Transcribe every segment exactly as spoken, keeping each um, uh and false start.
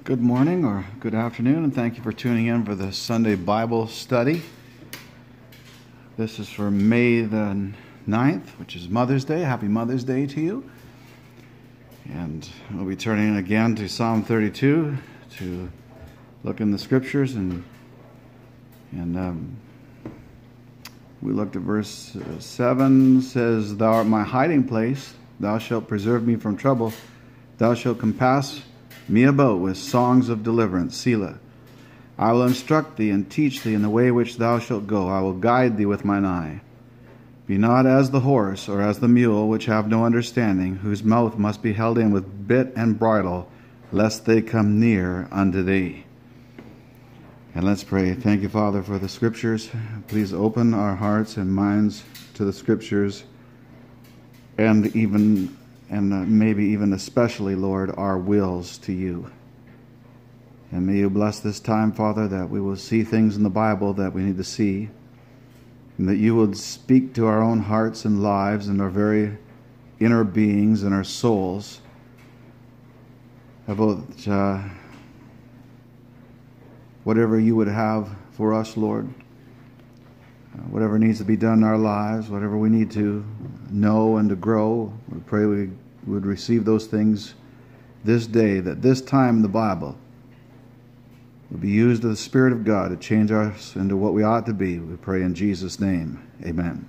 Good morning or good afternoon, and thank you for tuning in for the Sunday Bible study. This is for May the ninth, which is Mother's Day. Happy Mother's Day to you. And we'll be turning again to Psalm thirty-two to look in the scriptures. And and um, we looked at verse seven, says, "Thou art my hiding place. Thou shalt preserve me from trouble. Thou shalt compass me about with songs of deliverance." Selah. "I will instruct thee and teach thee in the way which thou shalt go. I will guide thee with mine eye. Be not as the horse or as the mule, which have no understanding, whose mouth must be held in with bit and bridle, lest they come near unto thee." And let's pray. Thank you, Father, for the scriptures. Please open our hearts and minds to the scriptures, and even and uh, maybe even especially, Lord, our wills to you. And may you bless this time, Father, that we will see things in the Bible that we need to see, and that you will speak to our own hearts and lives and our very inner beings and our souls about uh, whatever you would have for us, Lord. Uh, whatever needs to be done in our lives, whatever we need to know and to grow, we pray we would receive those things this day, that this time in the Bible will be used of the Spirit of God to change us into what we ought to be. We pray in Jesus' name. Amen.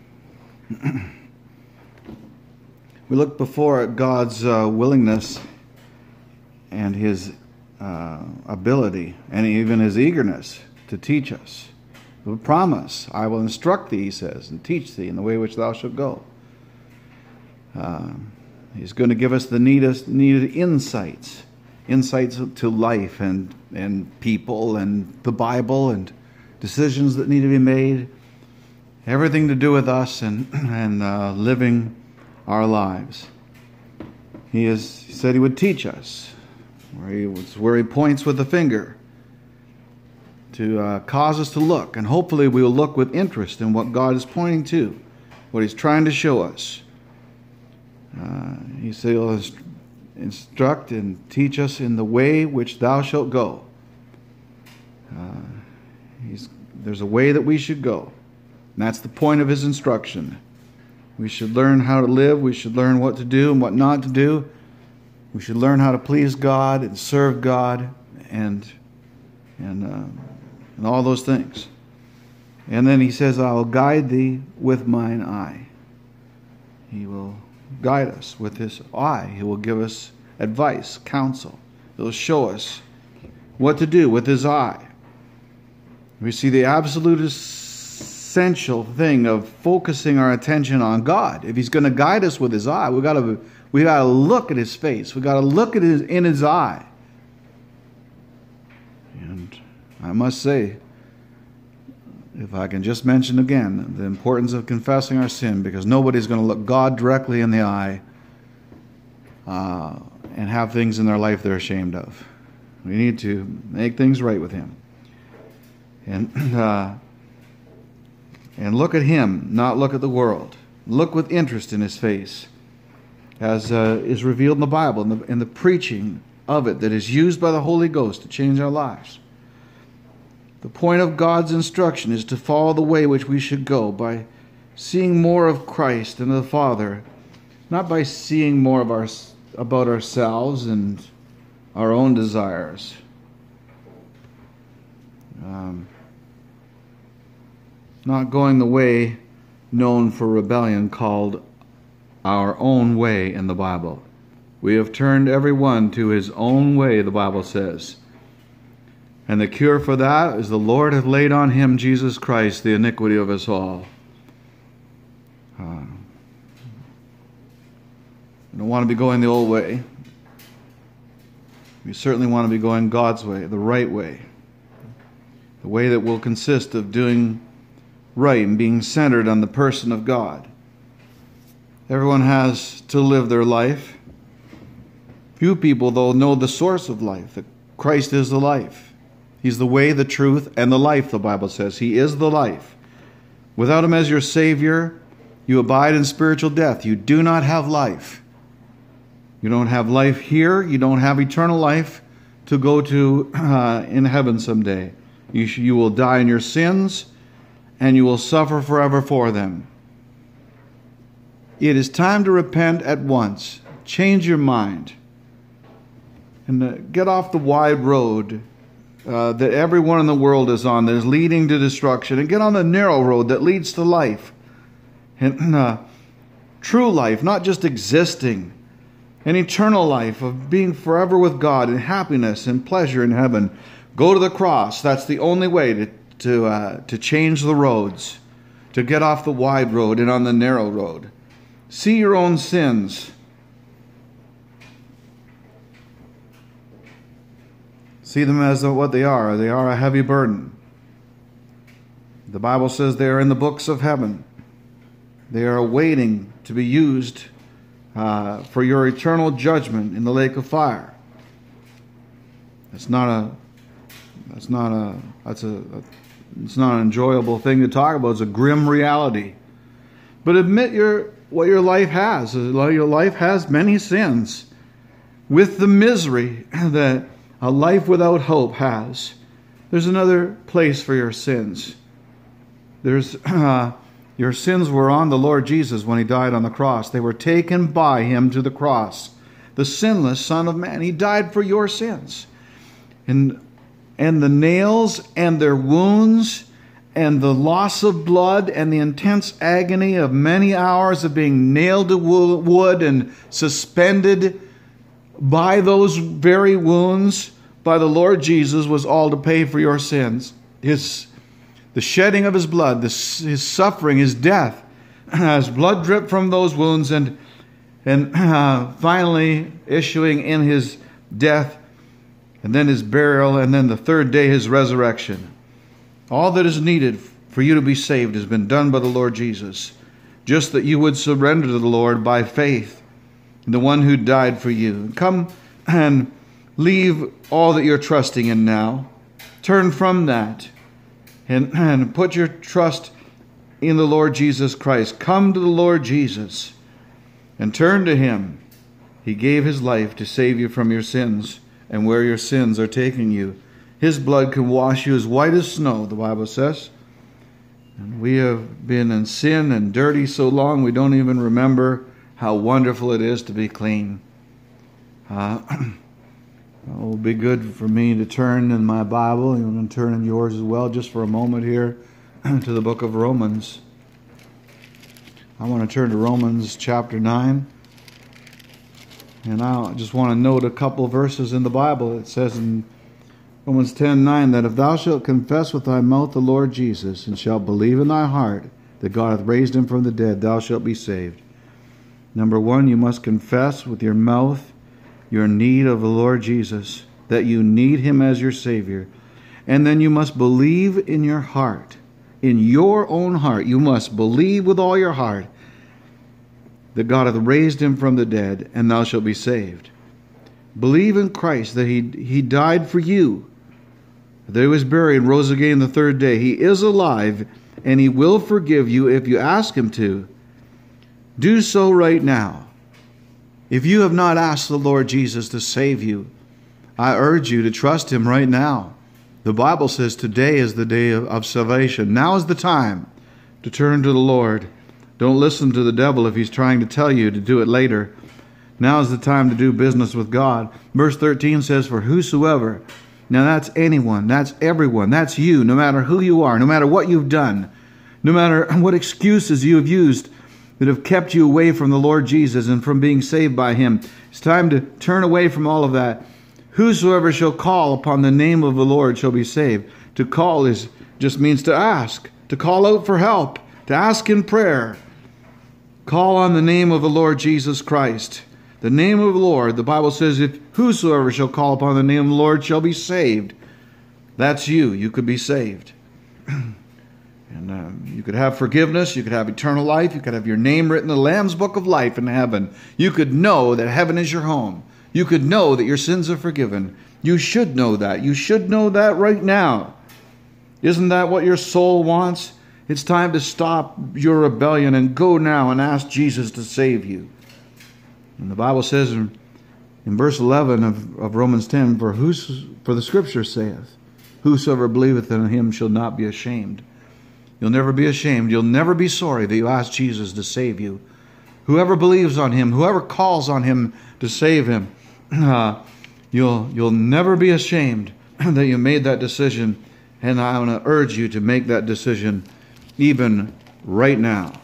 We looked before at God's uh, willingness and his uh, ability and even his eagerness to teach us. The promise, "I will instruct thee," he says, "and teach thee in the way which thou shalt go." Uh, he's going to give us the needed, needed insights, insights to life and, and people and the Bible and decisions that need to be made, everything to do with us and, and uh, living our lives. He, is, he said he would teach us, where he, was, where he points with the finger, to uh, cause us to look, and hopefully we will look with interest in what God is pointing to, what he's trying to show us. Uh, he said he'll instruct and teach us in the way which thou shalt go. Uh, he's, there's a way that we should go, and that's the point of his instruction. We should learn how to live. We should learn what to do and what not to do. We should learn how to please God and serve God and and uh, and all those things. And then he says, "I will guide thee with mine eye." He will guide us with his eye. He will give us advice, counsel. He'll show us what to do with his eye. We see the absolute essential thing of focusing our attention on God. If he's going to guide us with his eye, we got to we got to look at his face. We got to look at his in his eye. And I must say, if I can just mention again, the importance of confessing our sin, because nobody's going to look God directly in the eye uh, and have things in their life they're ashamed of. We need to make things right with him. And uh, and look at him, not look at the world. Look with interest in his face, as uh, is revealed in the Bible, in the, in the preaching of it that is used by the Holy Ghost to change our lives. The point of God's instruction is to follow the way which we should go by seeing more of Christ and of the Father, not by seeing more of our, about ourselves and our own desires. Um, not going the way known for rebellion, called our own way in the Bible. We have turned every one to his own way, the Bible says. And the cure for that is the Lord hath laid on him, Jesus Christ, the iniquity of us all. Uh, we don't want to be going the old way. We certainly want to be going God's way, the right way. The way that will consist of doing right and being centered on the person of God. Everyone has to live their life. Few people, though, know the source of life, that Christ is the life. He's the way, the truth, and the life, the Bible says. He is the life. Without him as your Savior, you abide in spiritual death. You do not have life. You don't have life here. You don't have eternal life to go to uh, in heaven someday. You, sh- you will die in your sins, and you will suffer forever for them. It is time to repent at once. Change your mind. And uh, get off the wide road uh, that everyone in the world is on that is leading to destruction. And get on the narrow road that leads to life. And uh, true life, not just existing. An eternal life of being forever with God in happiness and pleasure in heaven. Go to the cross. That's the only way to, to, uh, to change the roads. To get off the wide road and on the narrow road. See your own sins. See them as what they are. They are a heavy burden. The Bible says they are in the books of heaven. They are waiting to be used uh, for your eternal judgment in the lake of fire. It's not a. That's not a. That's a. a it's not an enjoyable thing to talk about. It's a grim reality. But admit your what your life has. Your life has many sins, with the misery that a life without hope has. There's another place for your sins. There's uh, your sins were on the Lord Jesus when He died on the cross. They were taken by Him to the cross. The sinless Son of Man. He died for your sins. And, and the nails and their wounds and the loss of blood and the intense agony of many hours of being nailed to wood and suspended by those very wounds by the Lord Jesus was all to pay for your sins. His, the shedding of His blood, the, His suffering, His death, as blood dripped from those wounds, and, and uh, finally issuing in His death, and then His burial, and then the third day His resurrection. All that is needed for you to be saved has been done by the Lord Jesus. Just that you would surrender to the Lord by faith, the one who died for you. Come and leave all that you're trusting in now. Turn from that and, and put your trust in the Lord Jesus Christ. Come to the Lord Jesus and turn to Him. He gave His life to save you from your sins and where your sins are taking you. His blood can wash you as white as snow, the Bible says. And we have been in sin and dirty so long we don't even remember how wonderful it is to be clean. Uh, it will be good for me to turn in my Bible, and I'm going to turn in yours as well, just for a moment here, to the book of Romans. I want to turn to Romans chapter nine. And I just want to note a couple verses in the Bible. It says in Romans ten nine, that if thou shalt confess with thy mouth the Lord Jesus, and shalt believe in thy heart that God hath raised Him from the dead, thou shalt be saved. Number one, you must confess with your mouth your need of the Lord Jesus, that you need Him as your Savior. And then you must believe in your heart, in your own heart. You must believe with all your heart that God hath raised Him from the dead, and thou shalt be saved. Believe in Christ, that He, he died for you, that He was buried and rose again the third day. He is alive, and He will forgive you if you ask Him to. Do so right now. If you have not asked the Lord Jesus to save you, I urge you to trust Him right now. The Bible says today is the day of, of salvation. Now is the time to turn to the Lord. Don't listen to the devil if he's trying to tell you to do it later. Now is the time to do business with God. Verse thirteen says, for whosoever. Now that's anyone, that's everyone, that's you, no matter who you are, no matter what you've done, no matter what excuses you have used that have kept you away from the Lord Jesus and from being saved by Him. It's time to turn away from all of that. Whosoever shall call upon the name of the Lord shall be saved. To call is just means to ask, to call out for help, to ask in prayer. Call on the name of the Lord Jesus Christ. The name of the Lord, the Bible says, if whosoever shall call upon the name of the Lord shall be saved. That's you. You could be saved. And uh, you could have forgiveness. You could have eternal life. You could have your name written in the Lamb's Book of Life in heaven. You could know that heaven is your home. You could know that your sins are forgiven. You should know that. You should know that right now. Isn't that what your soul wants? It's time to stop your rebellion and go now and ask Jesus to save you. And the Bible says in In verse eleven of, of Romans ten, for, who's, for the scripture saith, whosoever believeth in him shall not be ashamed. You'll never be ashamed. You'll never be sorry that you asked Jesus to save you. Whoever believes on him, whoever calls on him to save him, uh, you'll, you'll never be ashamed that you made that decision. And I want to urge you to make that decision even right now.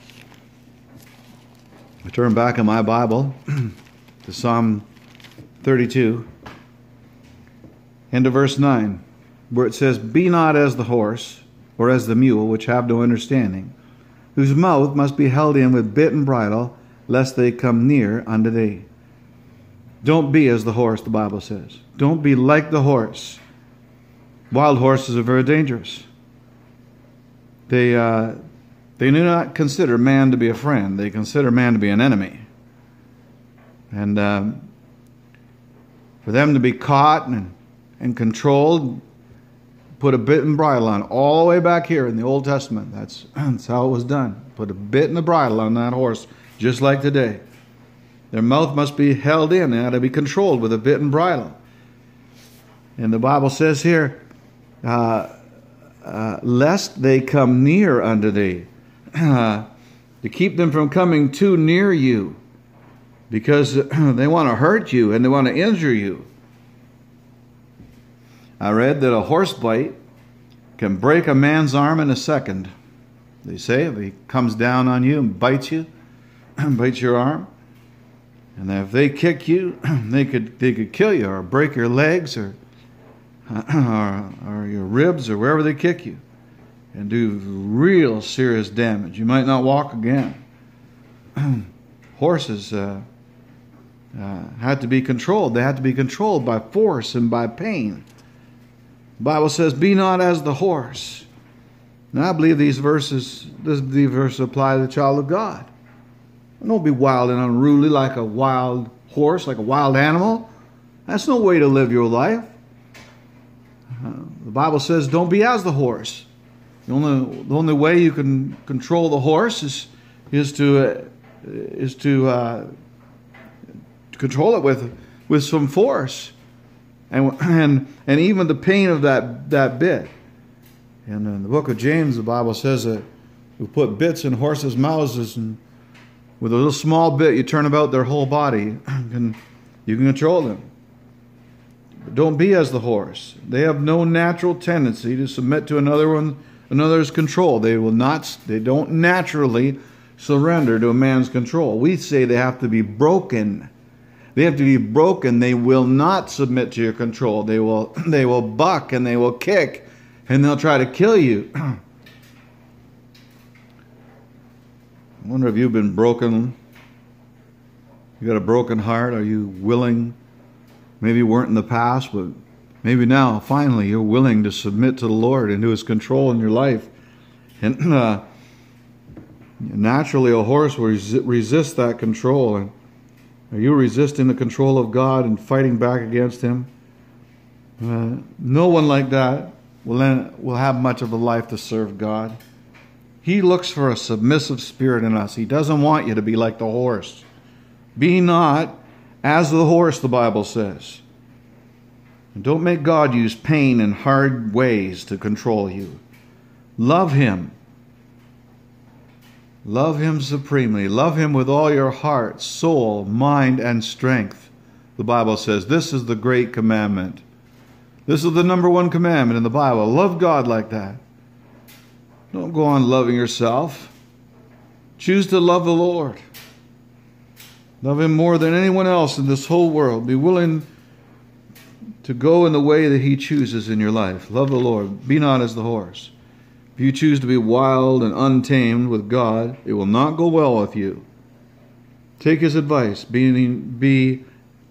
I turn back in my Bible to Psalm thirty-two and to verse nine, where it says, be not as the horse or as the mule, which have no understanding, whose mouth must be held in with bit and bridle, lest they come near unto thee. Don't be as the horse, the Bible says. Don't be like the horse. Wild horses are very dangerous. They, uh, they do not consider man to be a friend. They consider man to be an enemy. And um, for them to be caught and, and controlled, put a bit and bridle on, all the way back here in the Old Testament. That's, that's how it was done. Put a bit and a bridle on that horse, just like today. Their mouth must be held in. They had to be controlled with a bit and bridle. And the Bible says here, uh, uh, lest they come near unto thee, uh, to keep them from coming too near you, because they want to hurt you and they want to injure you. I read that a horse bite can break a man's arm in a second. They say if he comes down on you and bites you, bites your arm, and if they kick you, they could they could kill you or break your legs or or, or your ribs or wherever they kick you, and do real serious damage. You might not walk again. Horses uh, uh, had to be controlled. They had to be controlled by force and by pain. The Bible says, be not as the horse. Now I believe these verses, this, these verses apply to the child of God. Don't be wild and unruly like a wild horse, like a wild animal. That's no way to live your life. Uh, the Bible says, don't be as the horse. The only, the only way you can control the horse is, is to, uh, is to, uh, to control it with, with some force. And, and, and even the pain of that, that bit. And in the book of James, the Bible says that we put bits in horses' mouths, and with a little small bit, you turn about their whole body, and you can control them. But don't be as the horse. They have no natural tendency to submit to another one, another's control. They will not. They don't naturally surrender to a man's control. We say they have to be broken. They have to be broken. They will not submit to your control. They will. They will buck and they will kick, and they'll try to kill you. I wonder if you've been broken. You got a broken heart. Are you willing? Maybe you weren't in the past, but maybe now, finally, you're willing to submit to the Lord and to His control in your life. And uh, naturally, a horse will resi- resist that control. And are you resisting the control of God and fighting back against Him? Uh, no one like that will, en- will have much of a life to serve God. He looks for a submissive spirit in us. He doesn't want you to be like the horse. Be not as the horse, the Bible says. And don't make God use pain and hard ways to control you. Love Him. Love Him supremely. Love Him with all your heart, soul, mind, and strength. The Bible says this is the great commandment. This is the number one commandment in the Bible. Love God like that. Don't go on loving yourself. Choose to love the Lord. Love Him more than anyone else in this whole world. Be willing to go in the way that He chooses in your life. Love the Lord. Be not as the horse. If you choose to be wild and untamed with God, it will not go well with you. Take His advice. Be, be,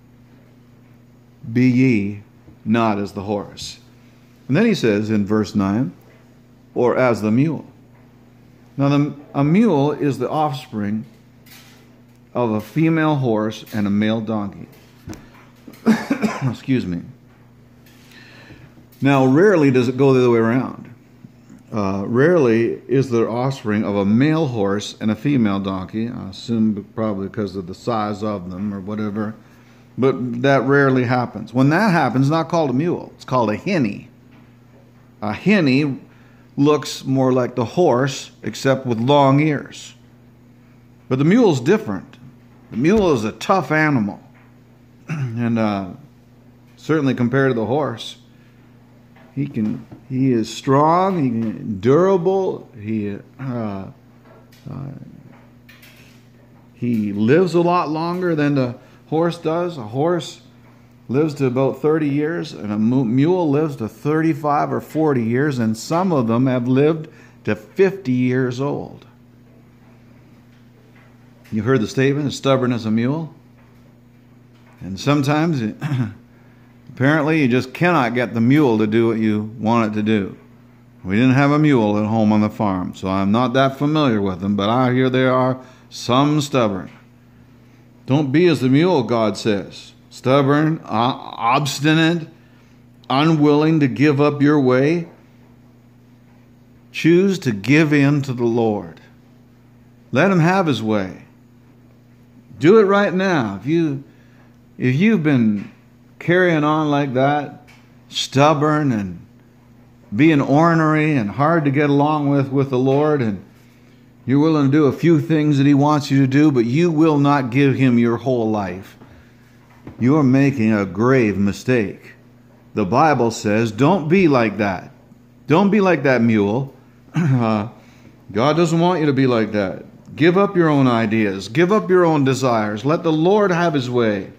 be ye not as the horse. And then He says in verse nine, or as the mule. Now, the, a mule is the offspring of a female horse and a male donkey. Excuse me. Now, rarely does it go the other way around. Uh, rarely is the offspring of a male horse and a female donkey. I assume probably because of the size of them or whatever. but that rarely happens. When that happens, it's not called a mule. It's called a hinny. A hinny looks more like the horse, except with long ears. But the mule's different. The mule is a tough animal. And uh, certainly compared to the horse, he can he is strong, he can, durable, he uh, uh, he lives a lot longer than the horse does. A horse lives to about thirty years, and a mule lives to thirty-five or forty years, and some of them have lived to fifty years old. You heard the statement, as stubborn as a mule? And sometimes, it, apparently, you just cannot get the mule to do what you want it to do. We didn't have a mule at home on the farm, so I'm not that familiar with them, but I hear there are some stubborn. Don't be as the mule, God says. Stubborn, uh, obstinate, unwilling to give up your way. Choose to give in to the Lord. Let Him have His way. Do it right now. If you, if you've been carrying on like that, stubborn and being ornery and hard to get along with with the Lord, and you're willing to do a few things that He wants you to do, but you will not give Him your whole life, you are making a grave mistake. The Bible says, don't be like that. Don't be like that mule. uh, God doesn't want you to be like that. Give up your own ideas. Give up your own desires. Let the Lord have His way.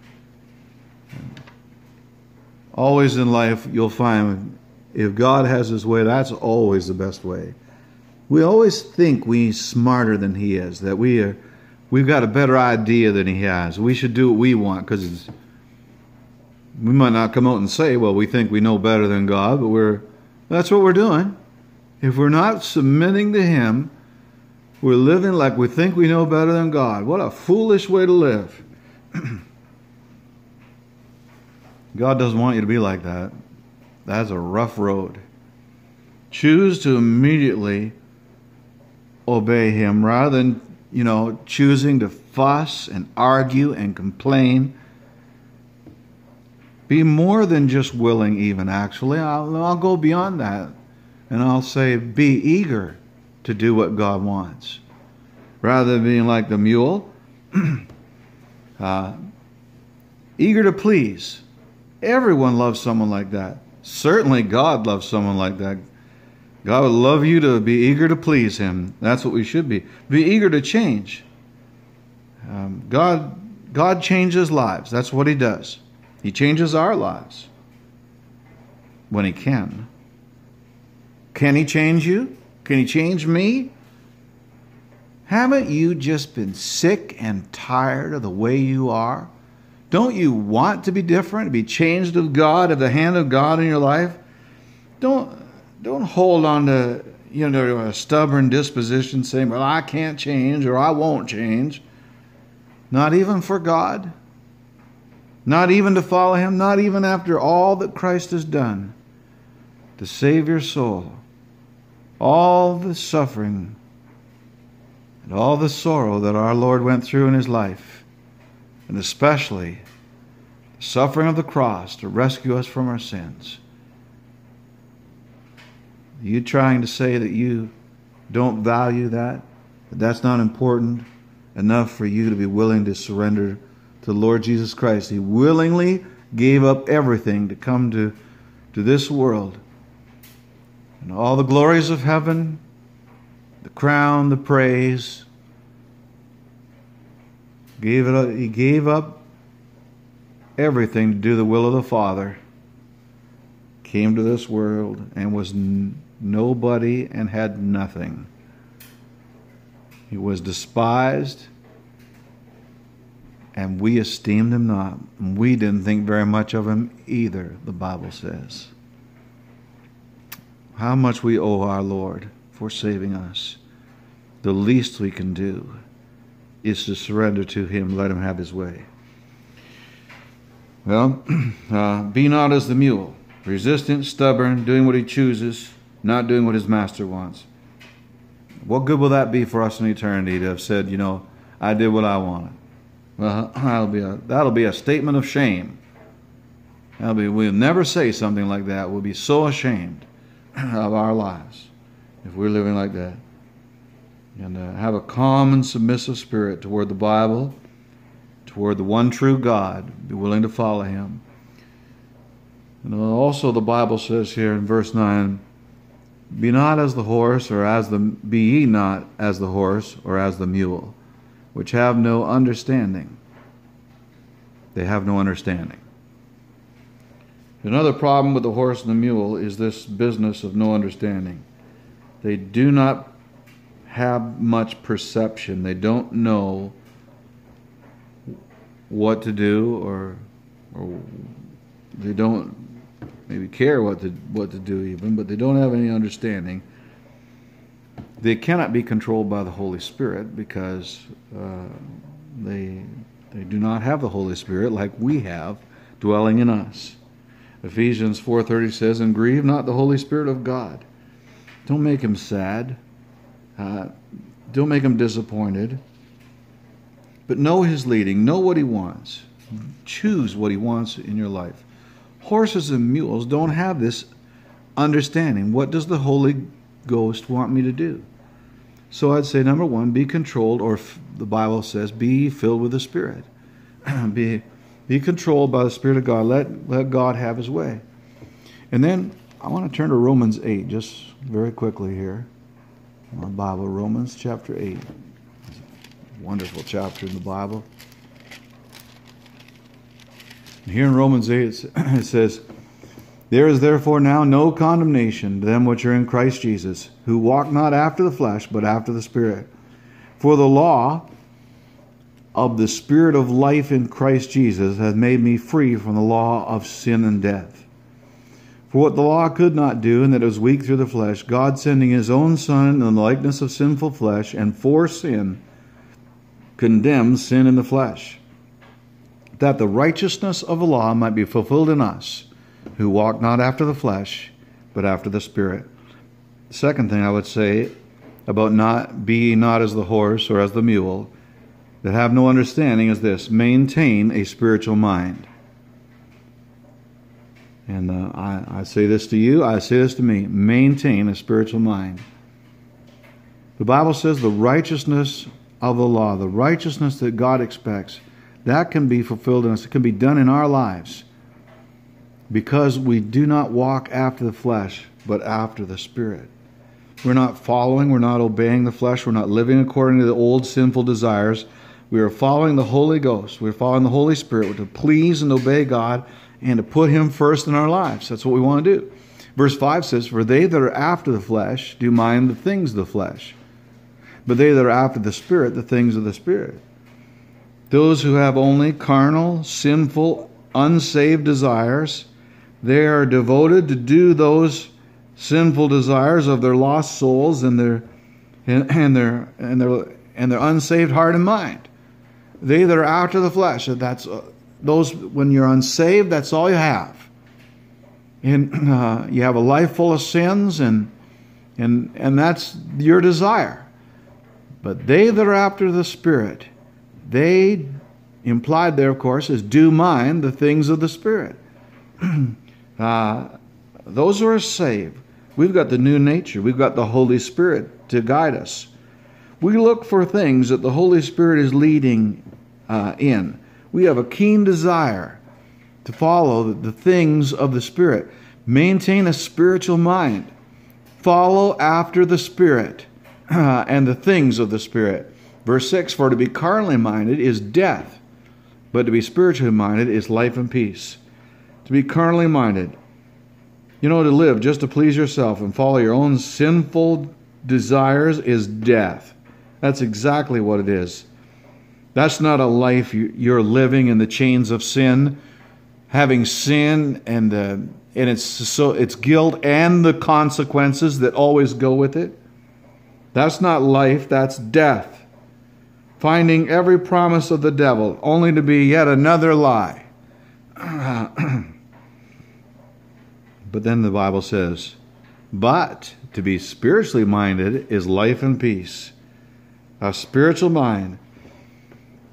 Always in life, you'll find if God has His way, that's always the best way. We always think we're smarter than He is, that we are, we've got a better idea than He has. We should do what we want, because we might not come out and say, well, we think we know better than God, but we're that's what we're doing. If we're not submitting to Him, we're living like we think we know better than God. What a foolish way to live. God doesn't want you to be like that. That's a rough road. Choose to immediately obey Him rather than, you know, choosing to fuss and argue and complain. Be more than just willing, even, actually. I'll, I'll go beyond that. And I'll say, be eager to do what God wants. Rather than being like the mule, uh, eager to please. Everyone loves someone like that. Certainly God loves someone like that. God would love you to be eager to please Him. That's what we should be. Be eager to change. Um, God, God changes lives. That's what He does. He changes our lives when He can. Can He change you? Can He change me? Haven't you just been sick and tired of the way you are? Don't you want to be different, to be changed of God, of the hand of God in your life? Don't, don't hold on to, you know, a stubborn disposition saying, well, I can't change or I won't change. Not even for God. Not even to follow Him. Not even after all that Christ has done to save your soul. All the suffering and all the sorrow that our Lord went through in His life, and especially the suffering of the cross to rescue us from our sins. Are you trying to say that you don't value that? That that's not important enough for you to be willing to surrender to the Lord Jesus Christ? He willingly gave up everything to come to, to this world. And all the glories of heaven, the crown, the praise. Gave it up, he gave up everything to do the will of the Father. Came to this world and was n- nobody and had nothing. He was despised, and we esteemed Him not. And we didn't think very much of Him either, the Bible says. How much we owe our Lord for saving us. The least we can do is to surrender to Him, let Him have His way. Well, uh, be not as the mule, resistant, stubborn, doing what he chooses, not doing what his master wants. What good will that be for us in eternity to have said, you know, I did what I wanted? Well, that'll be a that'll be a statement of shame. That'll be we'll never say something like that. We'll be so ashamed of our lives if we're living like that. And uh, have a calm and submissive spirit toward the Bible, toward the one true God. Be willing to follow Him. And also the Bible says here in verse nine, be not as the horse, or as the be ye not as the horse, or as the mule, which have no understanding. They have no understanding. Another problem with the horse and the mule is this business of no understanding. They do not have much perception. They don't know what to do, or or they don't maybe care what to what to do even, but they don't have any understanding. They cannot be controlled by the Holy Spirit because uh, they they do not have the Holy Spirit like we have dwelling in us. Ephesians four thirty says, and grieve not the Holy Spirit of God. Don't make Him sad. Uh, don't make Him disappointed. But know His leading. Know what He wants. Choose what He wants in your life. Horses and mules don't have this understanding. What does the Holy Ghost want me to do? So I'd say, number one, be controlled, or f- the Bible says, be filled with the Spirit. be, be controlled by the Spirit of God. Let, let God have His way. And then I want to turn to Romans eight, just very quickly here. My Bible, Romans chapter eight. Wonderful chapter in the Bible. Here in Romans eight, it says, there is therefore now no condemnation to them which are in Christ Jesus, who walk not after the flesh, but after the Spirit. For the law of the Spirit of life in Christ Jesus has made me free from the law of sin and death. For what the law could not do, and that it was weak through the flesh, God sending His own Son in the likeness of sinful flesh, and for sin, condemned sin in the flesh, that the righteousness of the law might be fulfilled in us, who walk not after the flesh, but after the Spirit. The second thing I would say about not be not as the horse or as the mule, that have no understanding, is this: maintain a spiritual mind. And uh, I, I say this to you, I say this to me, maintain a spiritual mind. The Bible says the righteousness of the law, the righteousness that God expects, that can be fulfilled in us. It can be done in our lives because we do not walk after the flesh, but after the Spirit. We're not following, we're not obeying the flesh, we're not living according to the old sinful desires. We are following the Holy Ghost. We're following the Holy Spirit to please and obey God and to put Him first in our lives. That's what we want to do. Verse five says, for they that are after the flesh do mind the things of the flesh, but they that are after the Spirit, the things of the Spirit. Those who have only carnal, sinful, unsaved desires, they are devoted to do those sinful desires of their lost souls and their and, and their and their and their unsaved heart and mind. They that are after the flesh, that's uh, those when you're unsaved, that's all you have. And uh, you have a life full of sins, and and and that's your desire. But they that are after the Spirit, they, implied there, of course, is do mind the things of the Spirit. uh, those who are saved, we've got the new nature. We've got the Holy Spirit to guide us. We look for things that the Holy Spirit is leading uh, in. We have a keen desire to follow the, the things of the Spirit. Maintain a spiritual mind. Follow after the Spirit uh, and the things of the Spirit. Verse six, for to be carnally minded is death, but to be spiritually minded is life and peace. To be carnally minded, you know, to live just to please yourself and follow your own sinful desires is death. That's exactly what it is. That's not a life you're living in the chains of sin, having sin and uh, and it's so it's guilt and the consequences that always go with it. That's not life, that's death. Finding every promise of the devil only to be yet another lie. But then the Bible says, but to be spiritually minded is life and peace. A spiritual mind.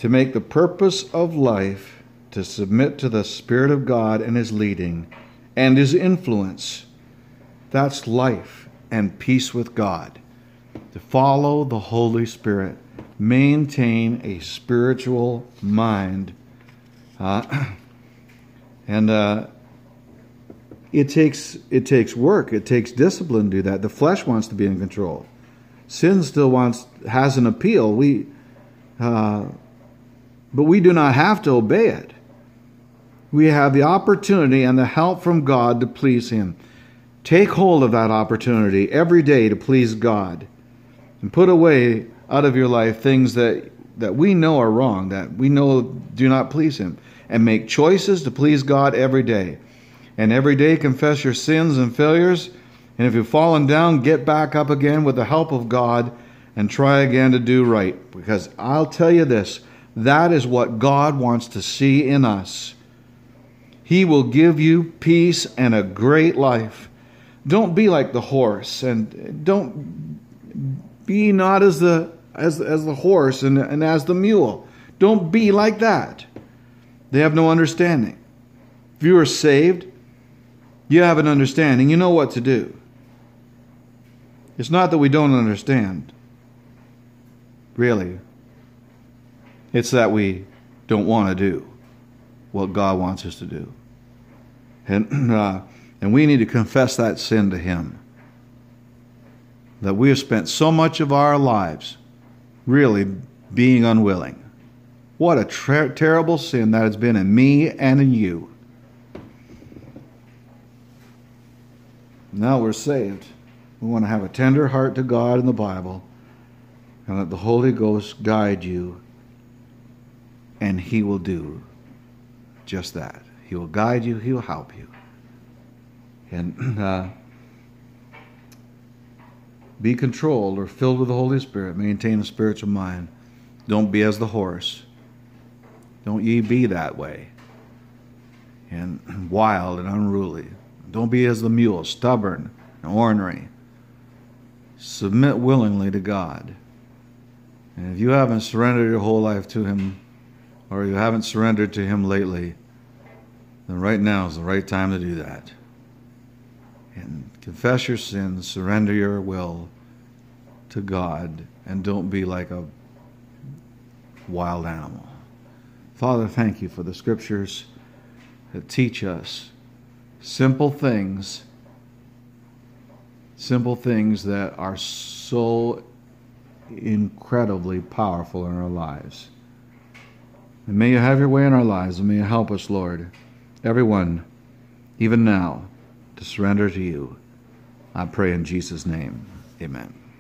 to make the purpose of life to submit to the Spirit of God and His leading and His influence. That's life and peace with God. To follow the Holy Spirit. Maintain a spiritual mind. Uh, and uh, it takes it takes work. It takes discipline to do that. The flesh wants to be in control. Sin still wants has an appeal. We, uh, but we do not have to obey it. We have the opportunity and the help from God to please Him. Take hold of that opportunity every day to please God. And put away out of your life things that, that we know are wrong, that we know do not please Him. And make choices to please God every day. And every day confess your sins and failures. And if you've fallen down, get back up again with the help of God and try again to do right. Because I'll tell you this, that is what God wants to see in us. He will give you peace and a great life. Don't be like the horse, and don't be not as the as as the horse and, and as the mule. Don't be like that. They have no understanding. If you are saved, you have an understanding. You know what to do. It's not that we don't understand. Really. It's that we don't want to do what God wants us to do. And uh, and we need to confess that sin to Him. That we have spent so much of our lives really being unwilling. What a ter- terrible sin that has been in me and in you. Now we're saved. We want to have a tender heart to God in the Bible, and let the Holy Ghost guide you, and He will do just that. He will guide you. He will help you. And uh, be controlled or filled with the Holy Spirit. Maintain a spiritual mind. Don't be as the horse. Don't ye be that way. And wild and unruly. Don't be as the mule, stubborn and ornery. Submit willingly to God. And if you haven't surrendered your whole life to Him, or you haven't surrendered to Him lately, then right now is the right time to do that. And confess your sins, surrender your will to God, and don't be like a wild animal. Father, thank you for the Scriptures that teach us simple things, simple things that are so incredibly powerful in our lives. And may you have your way in our lives, and may you help us, Lord, everyone, even now, to surrender to you. I pray in Jesus' name. Amen.